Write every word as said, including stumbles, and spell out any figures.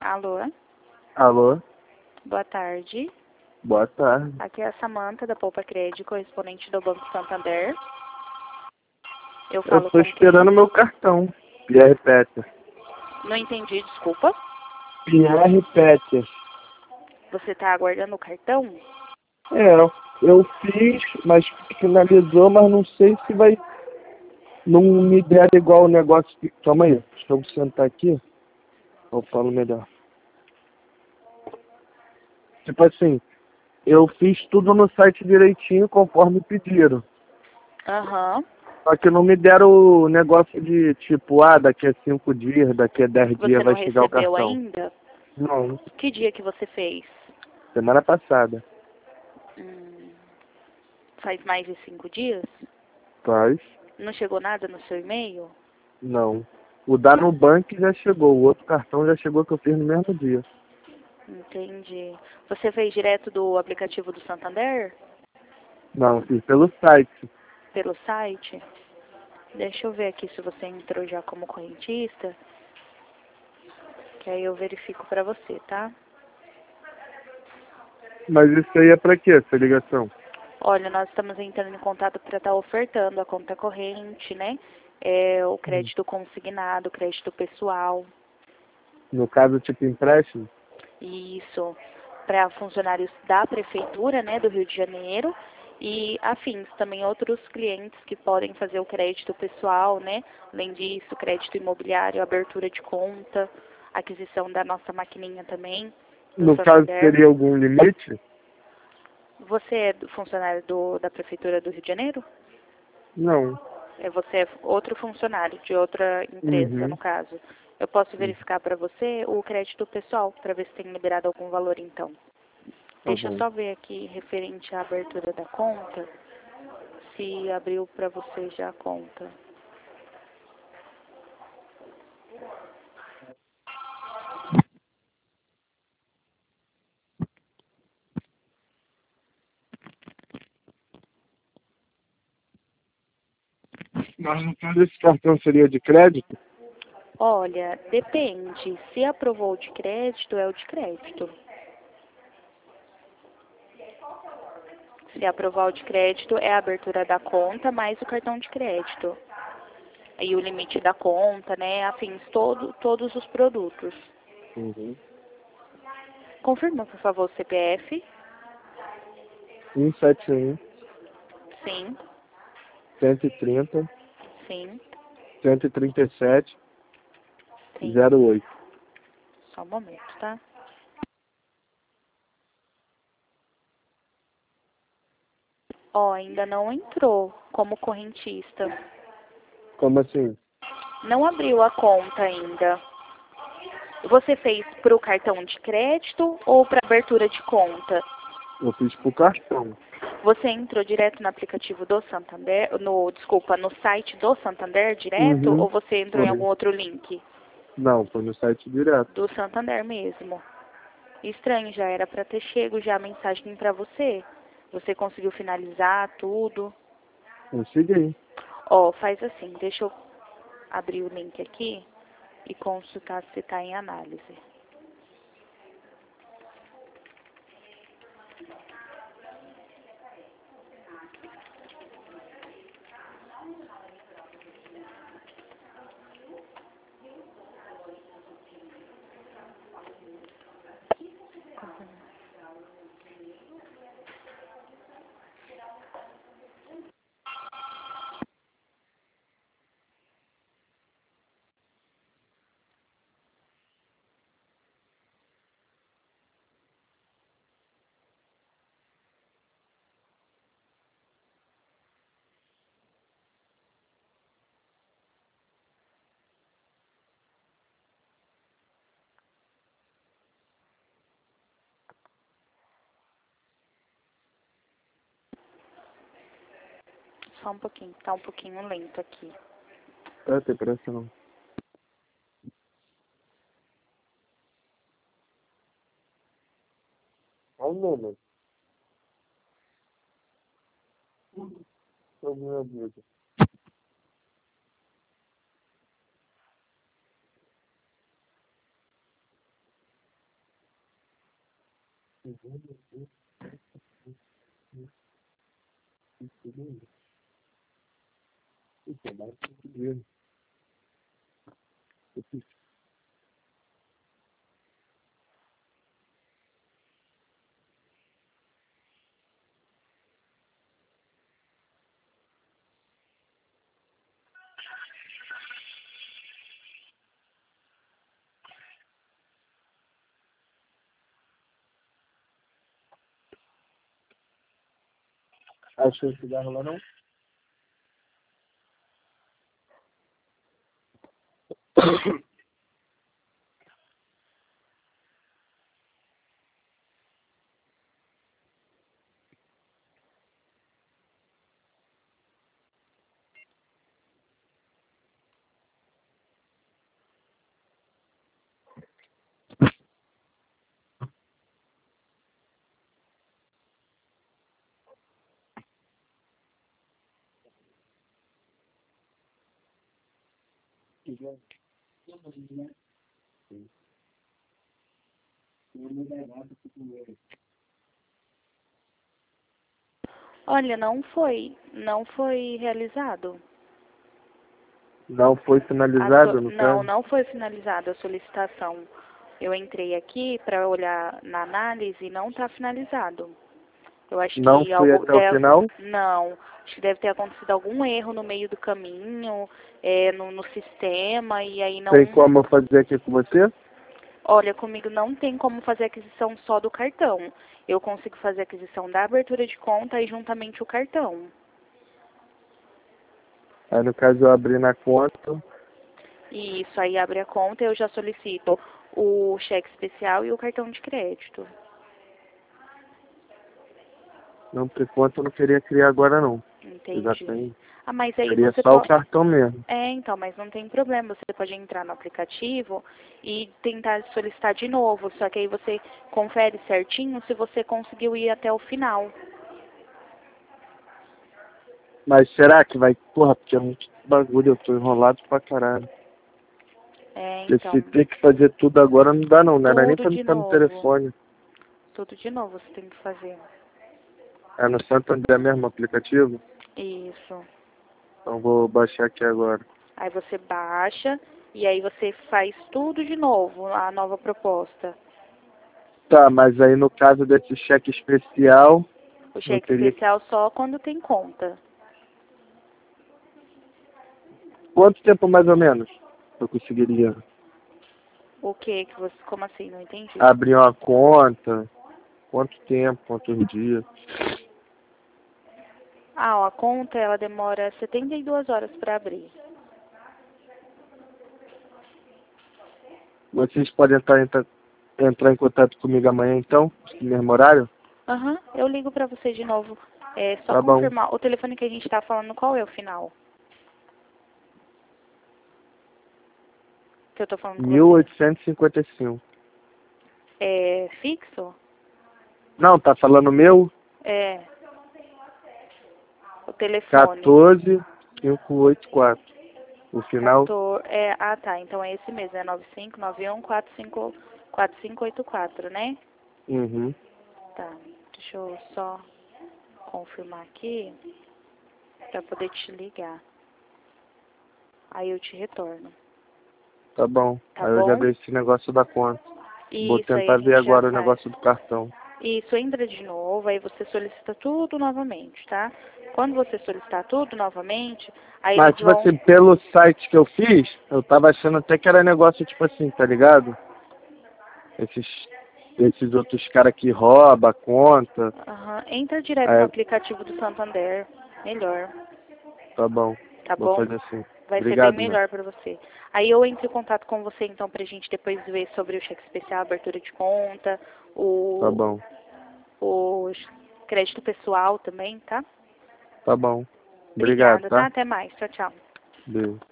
Alô? Alô? Boa tarde. Boa tarde. Aqui é a Samanta da Poupa Crédito, correspondente do Banco Santander. Eu falo Eu tô com esperando quem? meu cartão. Pierre Petter. Não entendi, desculpa. Pierre Petter. Você está aguardando o cartão? É, eu fiz, mas finalizou, mas não sei se vai... Não me der igual o negócio que... Calma aí, deixa eu sentar aqui. Eu falo melhor. Tipo assim, eu fiz tudo no site direitinho, conforme pediram. Aham. Só que não me deram o negócio de tipo, ah, daqui a cinco dias, daqui a dez Você dias não vai chegar o recebeu cartão. ainda? Não, Que dia que você fez? semana passada. Hum, faz mais de cinco dias? Faz? Não chegou nada no seu e-mail? Não. O da Nubank já chegou, o outro cartão já chegou que eu fiz no mesmo dia. Entendi. Você fez direto do aplicativo do Santander? Não, fiz pelo site. Pelo site? Deixa eu ver aqui se você entrou já como correntista, que aí eu verifico pra você, tá? Mas isso aí é pra quê, essa ligação? Olha, nós estamos entrando em contato para estar ofertando a conta corrente, né? É, o crédito consignado, o crédito pessoal. No caso, tipo empréstimo? Isso, para funcionários da prefeitura, né, do Rio de Janeiro e afins, também outros clientes que podem fazer o crédito pessoal, né? Além disso, crédito imobiliário, abertura de conta, aquisição da nossa maquininha também, do No caso, Santander. teria algum limite? Você é do- funcionário do, da prefeitura do Rio de Janeiro? Não. É, você é outro funcionário de outra empresa, Uhum. no caso. Eu posso verificar para você o crédito pessoal, para ver se tem liberado algum valor, então. Tá Deixa eu bom. só ver aqui, referente à abertura da conta, se abriu para você já a conta. Mas no caso, esse cartão seria de crédito? Olha, depende. Se aprovou o de crédito, é o de crédito. Se aprovar o de crédito, é a abertura da conta mais o cartão de crédito. E o limite da conta, né? Afins, todo, todos os produtos. Uhum. Confirma, por favor, o C P F. cento e setenta e um, Sim, cento e trinta, sim, cento e trinta e sete, sim. zero oito. Só um momento, tá? Ó, ainda não entrou como correntista. Como assim? Não abriu a conta ainda. Você fez para o cartão de crédito ou para abertura de conta? Eu fiz pro cartão. Você entrou direto no aplicativo do Santander, no, desculpa, no site do Santander direto Uhum. ou você entrou em Foi. algum outro link? Não, foi no site direto. Do Santander mesmo. Estranho, já era para ter chego já a mensagem para você. Você conseguiu finalizar tudo? Consegui. Ó, faz assim, deixa eu abrir o link aqui e consultar se está em análise. Só um pouquinho, tá um pouquinho lento aqui. Tá, tem pressa não. Olha o número. Eu me ajuda. Achou o cigarro lá não? Olha, não foi, não foi realizado. Não foi A finalizado, so- no Não, caso? não foi finalizada a solicitação. Eu entrei aqui para olhar na análise e não está finalizado. Eu acho Não que fui algo até o deve, final? não, acho que deve ter acontecido algum erro no meio do caminho, é, no, no sistema e aí não. Tem como eu fazer aqui com você? Olha, comigo não tem como fazer aquisição só do cartão. Eu consigo fazer aquisição da abertura de conta e juntamente o cartão. Aí no caso eu abri na conta. E isso aí abre a conta e eu já solicito o cheque especial e o cartão de crédito. Não, por conta eu não queria criar agora não. Eu já Entendi. tenho. Ah, mas aí Queria você só o pode. cartão mesmo. É, então, mas não tem problema. Você pode entrar no aplicativo e tentar solicitar de novo. Só que aí você confere certinho se você conseguiu ir até o final. Mas será que vai... Porra, porque é muito bagulho, eu tô enrolado pra caralho. É, Porque então, se ter que fazer tudo agora não dá não, não era nem tudo pra me de estar no novo. telefone. Tudo de novo você tem que fazer. É no Santander mesmo o aplicativo? Isso. Então vou baixar aqui agora. Aí você baixa e aí você faz tudo de novo, a nova proposta. Tá, mas aí no caso desse cheque especial, O eu cheque teria que... especial só quando tem conta. Quanto tempo mais ou menos eu conseguiria O que que você, como assim? Não entendi. abrir uma conta? Quanto tempo, quantos dias? Ah, ó, a conta ela demora setenta e duas horas para abrir. Vocês podem entrar, entrar, entrar em contato comigo amanhã então, no mesmo horário? Aham, eu ligo para você de novo. É só Tá bom. confirmar. O telefone que a gente tá falando, qual é o final? Que eu tô falando com mil você. oitocentos e cinquenta e cinco. É fixo? Não, tá falando meu? É. O telefone. quatorze mil quinhentos e oitenta e quatro. O final? quatorze, é, ah, tá. Então é esse mesmo. É nove cinco nove um quatro cinco quatro cinco oito quatro, né? Uhum. Tá. Deixa eu só confirmar aqui para poder te ligar. Aí eu te retorno. Tá bom. Tá Aí eu já bom? dei esse negócio da conta. Vou Isso aí a tentar ver gente já agora o faz. negócio do cartão. Isso, entra de novo, aí você solicita tudo novamente, tá? Quando você solicitar tudo novamente, aí Mas, eles tipo vão... assim, pelo site que eu fiz, eu tava achando até que era negócio, tipo assim, tá ligado? Esses, esses outros caras que roubam a conta. Aham, entra direto no É, aplicativo do Santander, melhor, tá bom. tá Vou bom? fazer assim. Vai ser bem Obrigado, né? melhor pra você. Aí eu entro em contato com você, então, pra gente depois ver sobre o cheque especial, abertura de conta, Tá o, bom. o crédito pessoal também, tá? Tá bom. Obrigado, Obrigada, tá? tá? Até mais. Tchau, tchau. Beijo.